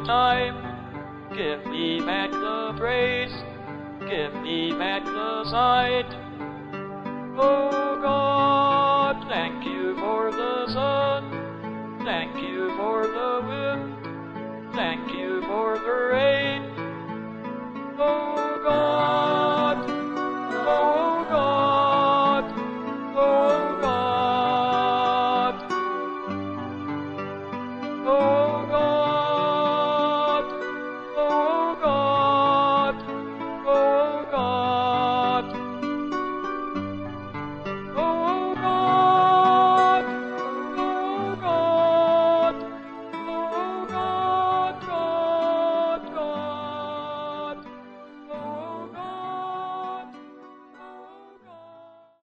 time. Give me back the praise, give me back the sight. Oh.